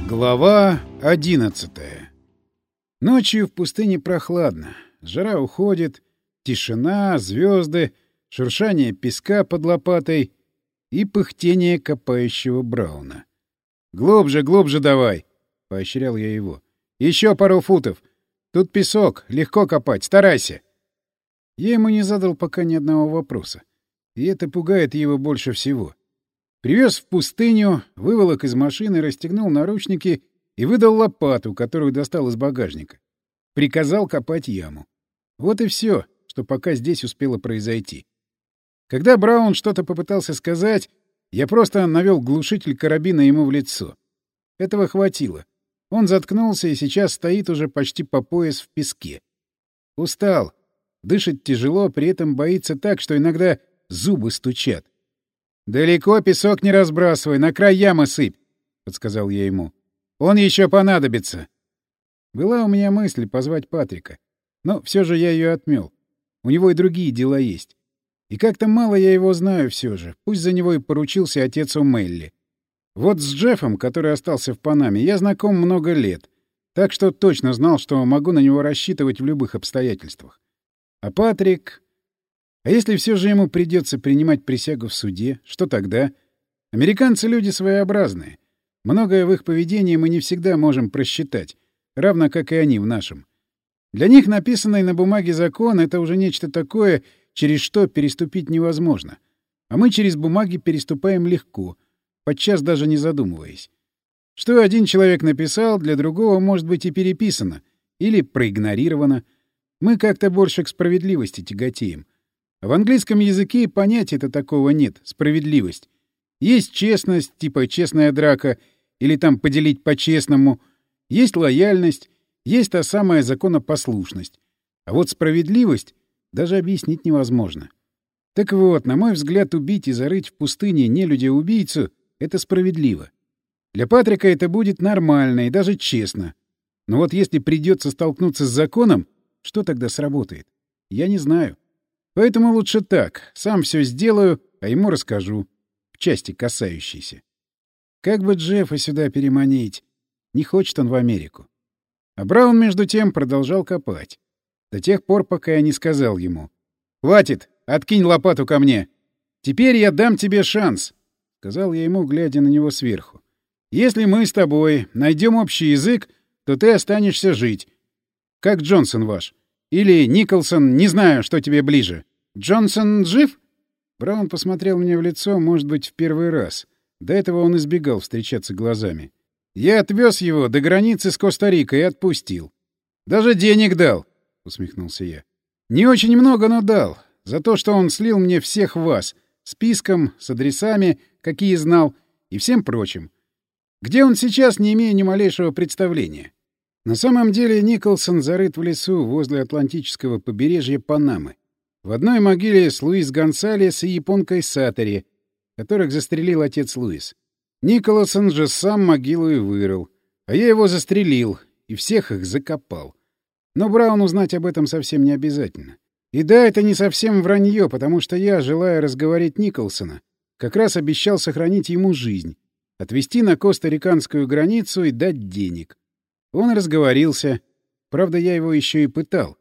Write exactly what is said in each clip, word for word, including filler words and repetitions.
Глава одиннадцатая. Ночью в пустыне прохладно. Жара уходит, тишина, звезды, шуршание песка под лопатой и пыхтение копающего Брауна. «Глубже, глубже давай!» — поощрял я его. «Еще пару футов. Тут песок, легко копать, старайся!» Я ему не задал пока ни одного вопроса. И это пугает его больше всего. Привез в пустыню, выволок из машины, расстегнул наручники и выдал лопату, которую достал из багажника. Приказал копать яму. Вот и все, что пока здесь успело произойти. Когда Браун что-то попытался сказать, я просто навел глушитель карабина ему в лицо. Этого хватило. Он заткнулся и сейчас стоит уже почти по пояс в песке. Устал. Дышит тяжело, при этом боится так, что иногда зубы стучат. «Далеко песок не разбрасывай, на край ямы сыпь», — подсказал я ему. «Он еще понадобится». Была у меня мысль позвать Патрика, но все же я ее отмел. У него и другие дела есть. И как-то мало я его знаю все же, пусть за него и поручился отец у Мелли. Вот с Джеффом, который остался в Панаме, я знаком много лет, так что точно знал, что могу на него рассчитывать в любых обстоятельствах. А Патрик... А если все же ему придется принимать присягу в суде, что тогда? Американцы — люди своеобразные. Многое в их поведении мы не всегда можем просчитать, равно как и они в нашем. Для них написанный на бумаге закон — это уже нечто такое, через что переступить невозможно. А мы через бумаги переступаем легко, подчас даже не задумываясь. Что один человек написал, для другого может быть и переписано, или проигнорировано. Мы как-то больше к справедливости тяготеем. А в английском языке понятия-то такого нет — справедливость. Есть честность, типа честная драка, или там поделить по-честному. Есть лояльность, есть та самая законопослушность. А вот справедливость даже объяснить невозможно. Так вот, на мой взгляд, убить и зарыть в пустыне нелюдя-убийцу — это справедливо. Для Патрика это будет нормально и даже честно. Но вот если придется столкнуться с законом, что тогда сработает? Я не знаю. Поэтому лучше так. Сам все сделаю, а ему расскажу. В части касающейся. Как бы Джеффа сюда переманить? Не хочет он в Америку. А Браун, между тем, продолжал копать. До тех пор, пока я не сказал ему. «Хватит! Откинь лопату ко мне! Теперь я дам тебе шанс!» — сказал я ему, глядя на него сверху. «Если мы с тобой найдем общий язык, то ты останешься жить. Как Джонсон ваш. Или Николсон, не знаю, что тебе ближе. Джонсон жив?» Браун посмотрел мне в лицо, может быть, в первый раз. До этого он избегал встречаться глазами. «Я отвез его до границы с Коста-Рикой и отпустил. Даже денег дал», — усмехнулся я. «Не очень много, но дал. За то, что он слил мне всех вас. Списком, с адресами, какие знал, и всем прочим. Где он сейчас, не имею ни малейшего представления». На самом деле Николсон зарыт в лесу возле Атлантического побережья Панамы. В одной могиле с Луис Гонсалес и японкой Сатори, которых застрелил отец Луис. Николсон же сам могилу и вырыл. А я его застрелил и всех их закопал. Но Брауну знать об этом совсем не обязательно. И да, это не совсем вранье, потому что я, желая разговорить Николсона, как раз обещал сохранить ему жизнь, отвезти на костариканскую границу и дать денег. Он разговорился. Правда, я его еще и пытал.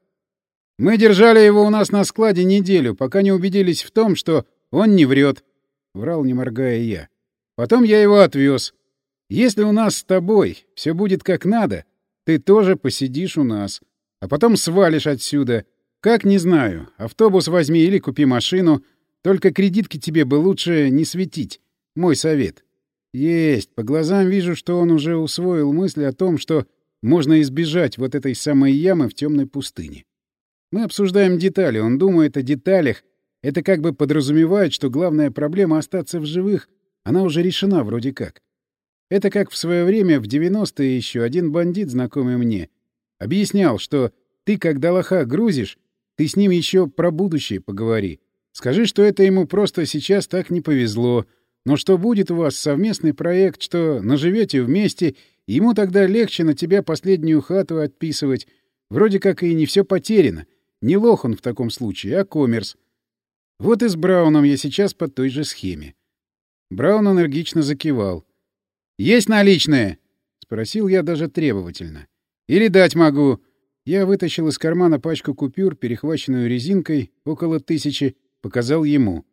Мы держали его у нас на складе неделю, пока не убедились в том, что он не врет. Врал, не моргая я. Потом я его отвез. Если у нас с тобой все будет как надо, ты тоже посидишь у нас. А потом свалишь отсюда. Как, не знаю. Автобус возьми или купи машину. Только кредитки тебе бы лучше не светить. Мой совет. Есть. По глазам вижу, что он уже усвоил мысль о том, что можно избежать вот этой самой ямы в темной пустыне. Мы обсуждаем детали, он думает о деталях. Это как бы подразумевает, что главная проблема — остаться в живых, она уже решена вроде как. Это как в свое время, в девяностые еще, один бандит, знакомый мне, объяснял, что ты, когда лоха грузишь, ты с ним еще про будущее поговори. Скажи, что это ему просто сейчас так не повезло, но что будет у вас совместный проект, что наживете вместе, и ему тогда легче на тебя последнюю хату отписывать. Вроде как и не все потеряно. Не лох он в таком случае, а коммерс. Вот и с Брауном я сейчас по той же схеме. Браун энергично закивал. — Есть наличные? — Спросил я даже требовательно. «Или дать могу». Я вытащил из кармана пачку купюр, перехваченную резинкой, около тысячи, показал ему.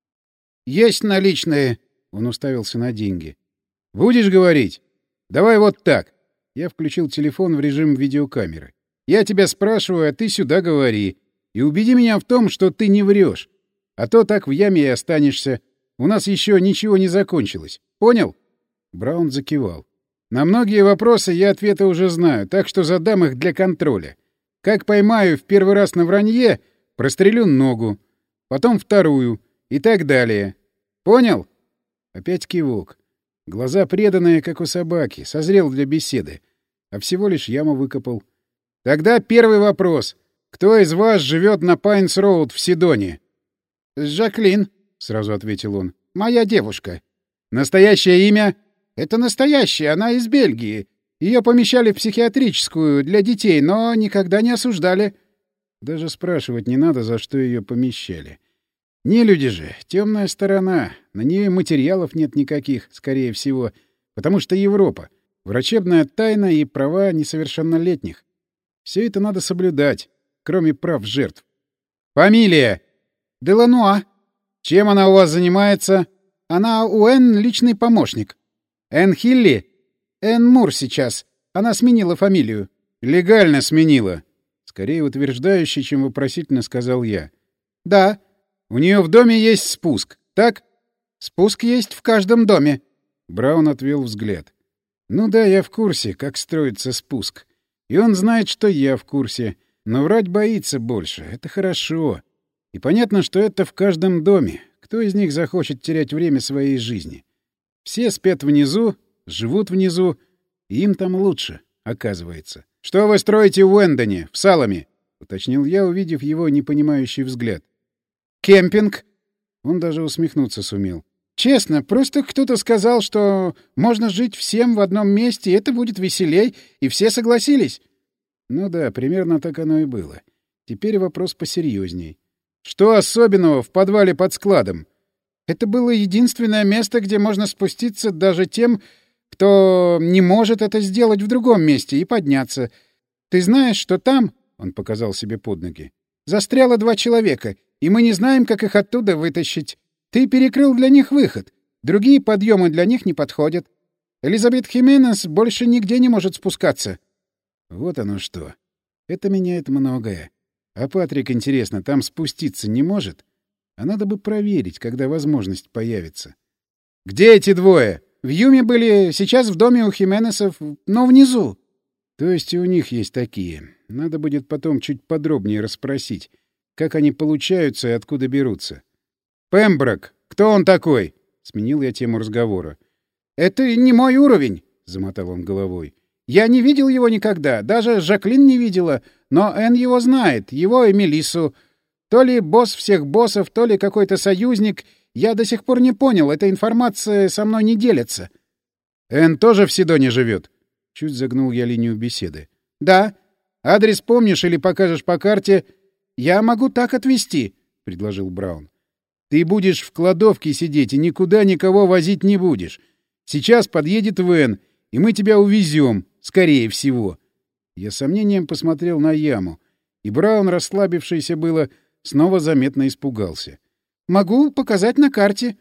«Есть наличные!» — он уставился на деньги. «Будешь говорить? Давай вот так!» Я включил телефон в режим видеокамеры. «Я тебя спрашиваю, а ты сюда говори. И убеди меня в том, что ты не врешь. А то так в яме и останешься. У нас еще ничего не закончилось. Понял?» Браун закивал. «На многие вопросы я ответы уже знаю, так что задам их для контроля. Как поймаю в первый раз на вранье, прострелю ногу. Потом вторую. И так далее. Понял?» Опять кивок. Глаза преданные, как у собаки. Созрел для беседы. А всего лишь яму выкопал. «Тогда первый вопрос. Кто из вас живет на Пайнс-Роуд в Сидоне?» «Жаклин», — сразу ответил он. «Моя девушка». «Настоящее имя?» «Это настоящее. Она из Бельгии. Ее помещали в психиатрическую для детей, но никогда не осуждали». Даже спрашивать не надо, за что ее помещали. Не люди же, темная сторона. На нее материалов нет никаких, скорее всего, потому что Европа. Врачебная тайна и права несовершеннолетних. Все это надо соблюдать, кроме прав жертв. «Фамилия?» «Делануа». «Чем она у вас занимается?» «Она у Энн личный помощник». «Энн Хилли?» «Энн Мур сейчас. Она сменила фамилию». «Легально сменила». Скорее утверждающе, чем вопросительно сказал я. «Да». «У нее в доме есть спуск, так?» «Спуск есть в каждом доме». Браун отвел взгляд. «Ну да, я в курсе, как строится спуск. И он знает, что я в курсе. Но врать боится больше. Это хорошо. И понятно, что это в каждом доме. Кто из них захочет терять время своей жизни? Все спят внизу, живут внизу, и им там лучше, оказывается. «Что вы строите в Уэндоне, в Саламе?» — уточнил я, увидев его непонимающий взгляд. «Кемпинг». Он даже усмехнуться сумел. «Честно, просто кто-то сказал, что можно жить всем в одном месте, и это будет веселей, и все согласились». Ну да, примерно так оно и было. Теперь вопрос посерьезней. «Что особенного в подвале под складом?» «Это было единственное место, где можно спуститься даже тем, кто не может это сделать в другом месте, и подняться. Ты знаешь, что там, — он показал себе под ноги, — застряло два человека, и мы не знаем, как их оттуда вытащить. Ты перекрыл для них выход. Другие подъемы для них не подходят. Элизабет Хименес больше нигде не может спускаться». Вот оно что. Это меняет многое. А Патрик, интересно, там спуститься не может? А надо бы проверить, когда возможность появится. «Где эти двое?» «В Юме были, сейчас в доме у Хименесов, но внизу». «То есть и у них есть такие. Надо будет потом чуть подробнее расспросить, как они получаются и откуда берутся». «Пемброк, кто он такой?» — сменил я тему разговора. «Это не мой уровень», — замотал он головой. «Я не видел его никогда, даже Жаклин не видела, но Энн его знает, его и Мелиссу. То ли босс всех боссов, то ли какой-то союзник. Я до сих пор не понял, эта информация со мной не делится». «Энн тоже в Сидоне живет?» Чуть загнул я линию беседы. «Да. Адрес помнишь или покажешь по карте?» «Я могу так отвезти», — предложил Браун. «Ты будешь в кладовке сидеть и никуда никого возить не будешь. Сейчас подъедет Вэн, и мы тебя увезем, скорее всего». Я с сомнением посмотрел на яму, и Браун, расслабившийся было, снова заметно испугался. «Могу показать на карте».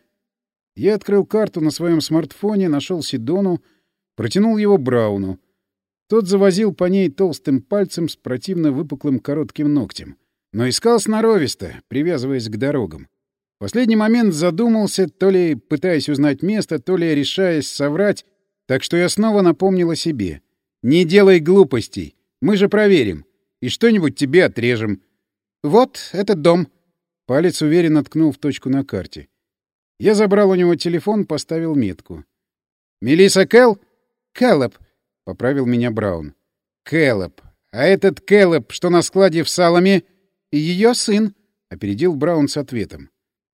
Я открыл карту на своем смартфоне, нашел Сидону, протянул его Брауну. Тот завозил по ней толстым пальцем с противно выпуклым коротким ногтем. Но искал сноровисто, привязываясь к дорогам. В последний момент задумался, то ли пытаясь узнать место, то ли решаясь соврать, так что я снова напомнил о себе. «Не делай глупостей, мы же проверим, и что-нибудь тебе отрежем». «Вот этот дом». Палец уверенно ткнул в точку на карте. Я забрал у него телефон, поставил метку. «Мелисса Кэл?» «Кэллоп», — поправил меня Браун. «Кэллоп. А этот Кэллоп, что на складе в Саламе?» «И ее сын», — опередил Браун с ответом.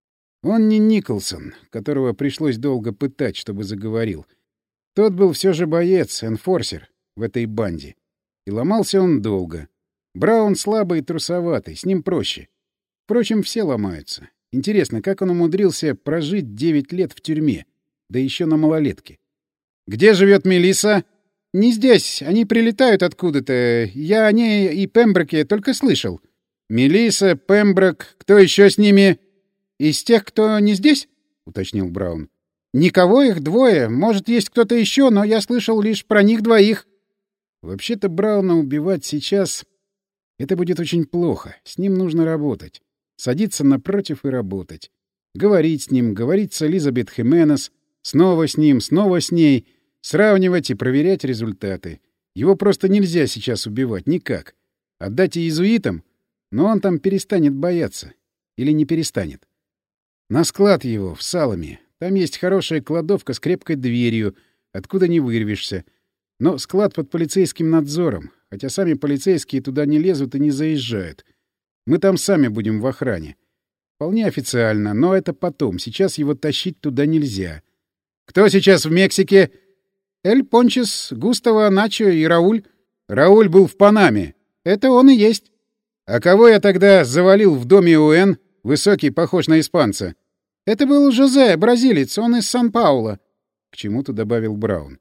Он не Николсон, которого пришлось долго пытать, чтобы заговорил. Тот был все же боец, энфорсер в этой банде. И ломался он долго. Браун слабый и трусоватый, с ним проще. Впрочем, все ломаются. Интересно, как он умудрился прожить девять лет в тюрьме, да еще на малолетке. «Где живет Мелисса?» «Не здесь. Они прилетают откуда-то. Я о ней и Пемброке только слышал». «Мелисса, Пемброк, кто еще с ними?» «Из тех, кто не здесь?» — уточнил Браун. «Никого, их двое. Может, есть кто-то еще, но я слышал лишь про них двоих». Вообще-то Брауна убивать сейчас — это будет очень плохо. С ним нужно работать. Садиться напротив и работать. Говорить с ним, говорить с Элизабет Хименес, снова с ним, снова с ней, сравнивать и проверять результаты. Его просто нельзя сейчас убивать, никак. Отдать иезуитам, но он там перестанет бояться. Или не перестанет. На склад его, в Саламе. Там есть хорошая кладовка с крепкой дверью, откуда не вырвешься. Но склад под полицейским надзором, хотя сами полицейские туда не лезут и не заезжают. Мы там сами будем в охране. Вполне официально, но это потом. Сейчас его тащить туда нельзя. Кто сейчас в Мексике? Эль Пончес, Густаво, Начо и Рауль. Рауль был в Панаме. Это он и есть. А кого я тогда завалил в доме УН? Высокий, похож на испанца. Это был Жозе, бразилец, он из Сан-Пауло. К чему-то добавил Браун.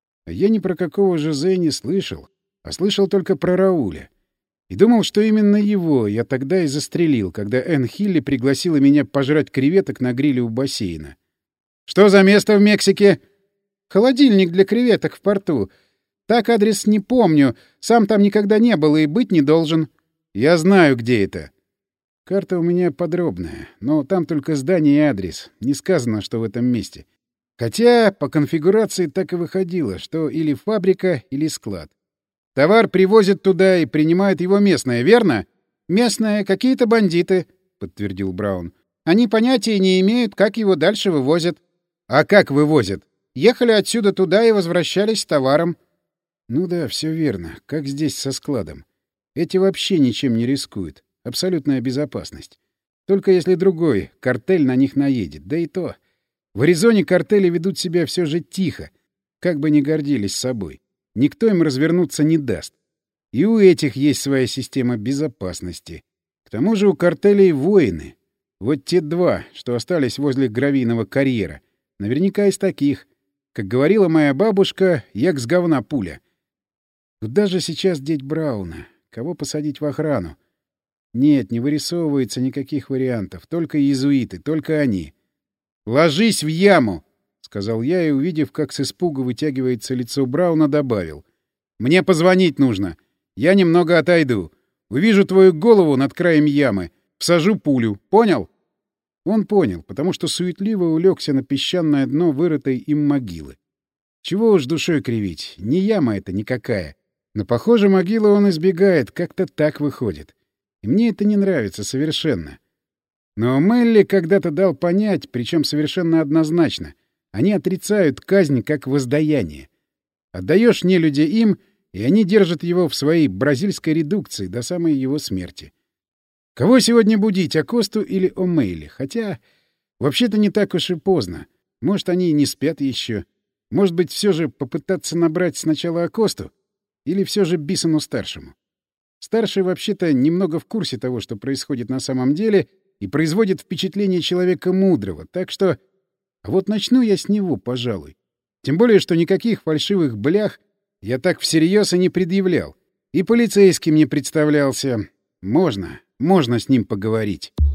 Я ни про какого Жозе не слышал, а слышал только про Рауля. И думал, что именно его я тогда и застрелил, когда Энн Хилли пригласила меня пожрать креветок на гриле у бассейна. «Что за место в Мексике?» «Холодильник для креветок в порту. Так адрес не помню. Сам там никогда не был и быть не должен». «Я знаю, где это». Карта у меня подробная, но там только здание и адрес. Не сказано, что в этом месте. Хотя по конфигурации так и выходило, что или фабрика, или склад. Товар привозят туда и принимает его местное, верно? Местное, какие-то бандиты, — подтвердил Браун. Они понятия не имеют, как его дальше вывозят. А как вывозят? Ехали отсюда туда и возвращались с товаром. Ну да, все верно. Как здесь со складом. Эти вообще ничем не рискуют. Абсолютная безопасность. Только если другой картель на них наедет. Да и то. В Аризоне картели ведут себя все же тихо, как бы ни гордились собой. Никто им развернуться не даст. И у этих есть своя система безопасности. К тому же у картелей воины. Вот те два, что остались возле гравийного карьера. Наверняка из таких. Как говорила моя бабушка, як с говна пуля. Куда же сейчас деть Брауна? Кого посадить в охрану? Нет, не вырисовывается никаких вариантов. Только иезуиты, только они. «Ложись в яму!» — сказал я, и, увидев, как с испугу вытягивается лицо Брауна, добавил. «Мне позвонить нужно. Я немного отойду. Увижу твою голову над краем ямы. Всажу пулю. Понял?» Он понял, потому что суетливо улегся на песчаное дно вырытой им могилы. Чего уж душой кривить, не яма это никакая. Но, похоже, могилу он избегает, как-то так выходит. И мне это не нравится совершенно. Но Мелли когда-то дал понять, причем совершенно однозначно. Они отрицают казнь как воздаяние. Отдаешь нелюдя им, и они держат его в своей бразильской редукции до самой его смерти. Кого сегодня будить, Акосту или О'Мейли? Хотя, вообще-то не так уж и поздно. Может, они и не спят еще. Может быть, все же попытаться набрать сначала Акосту? Или все же Бисону-старшему? Старший вообще-то немного в курсе того, что происходит на самом деле, и производит впечатление человека мудрого, так что... А вот начну я с него, пожалуй. Тем более, что никаких фальшивых блях я так всерьез и не предъявлял. И полицейским не представлялся. Можно, можно с ним поговорить.